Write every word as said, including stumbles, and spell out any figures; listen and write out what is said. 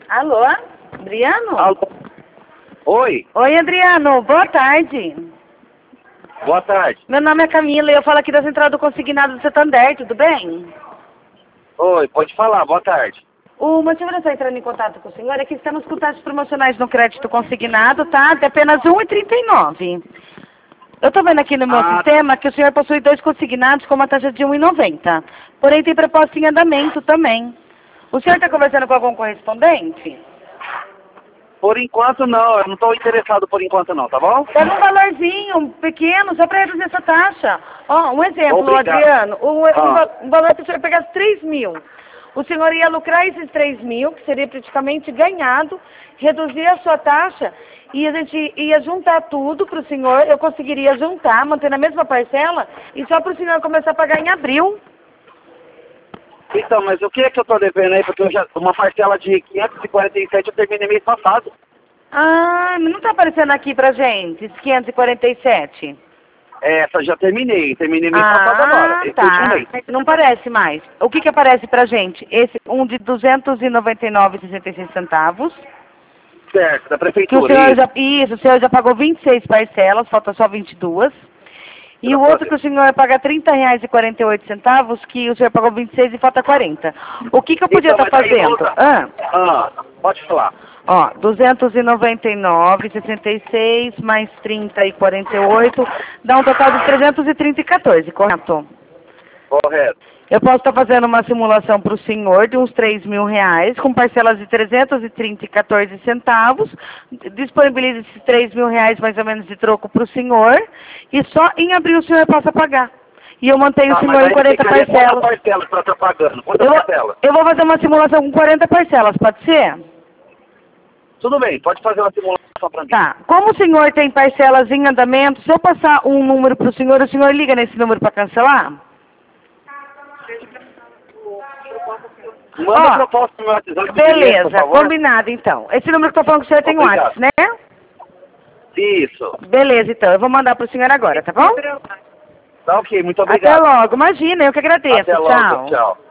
Alô? Adriano? Alô? Oi, Oi, Adriano. Boa tarde. boa tarde. Meu nome é Camila e eu falo aqui da Central do Consignado do Santander, tudo bem? Oi, pode falar, boa tarde. O motivo de eu estar entrando em contato com o senhor é que estamos com taxas promocionais no crédito consignado, tá? De apenas um real e trinta e nove centavos. Eu estou vendo aqui no meu Ah. sistema que o senhor possui dois consignados com uma taxa de um real e noventa centavos. Porém, tem proposta em andamento também. O senhor está conversando com algum correspondente? Por enquanto não, eu não estou interessado por enquanto não, tá bom? Pega um valorzinho pequeno só para reduzir essa taxa. Ó, um exemplo, Obrigado. Adriano. Um, um, Ah. um valor que o senhor pegasse três mil. O senhor ia lucrar esses três mil, que seria praticamente ganhado, reduzir a sua taxa e a gente ia juntar tudo para o senhor. Eu conseguiria juntar, manter na mesma parcela e só para o senhor começar a pagar em abril. Então, mas o que é que eu estou devendo aí? Porque eu já, uma parcela de quinhentos e quarenta e sete eu terminei mês passado. Ah, não está aparecendo aqui pra gente, esse quinhentos e quarenta e sete. Essa eu já terminei, terminei mês passado agora. Ah, Esse tá. último mês. Não parece mais. O que que aparece pra gente? Esse, um de duzentos e noventa e nove reais e sessenta e seis centavos. Certo, da Que o prefeitura. senhor isso. já, isso, o senhor já pagou vinte e seis parcelas, falta só vinte e duas. E o outro que o senhor paga trinta reais e quarenta e oito centavos, que o senhor pagou vinte e seis e falta quarenta. O que que eu podia Então, estar mas aí fazendo? volta- Ah, Ah, pode falar. ó, duzentos e noventa e nove reais e sessenta e seis mais trinta e quarenta e oito, dá um total de trezentos e trinta e quatorze, correto? Correto. Eu posso estar fazendo uma simulação para o senhor de uns três mil reais, com parcelas de trezentos e trinta e quatorze centavos. Disponibiliza esses três mil reais mais ou menos de troco para o senhor. E só em abril o senhor passa a pagar. E eu mantenho Tá, o senhor mas em aí quarenta ficaria parcelas. Quantas parcelas para estar pagando? Quantas Eu, parcelas? eu vou fazer uma simulação com quarenta parcelas, pode ser? Tudo bem, pode fazer uma simulação para mim. Tá. Como o senhor tem parcelas em andamento, se eu passar um número para o senhor, o senhor liga nesse número para cancelar? Manda Ó, a proposta no meu WhatsApp. por Beleza, favor. combinado então. Esse número que eu tô falando com o senhor tem Obrigado. WhatsApp, né? Isso. Beleza, então. Eu vou mandar pro senhor agora, tá bom? Tá ok, muito Até obrigado. logo. Imagina, eu que agradeço. Até logo, Tchau. tchau.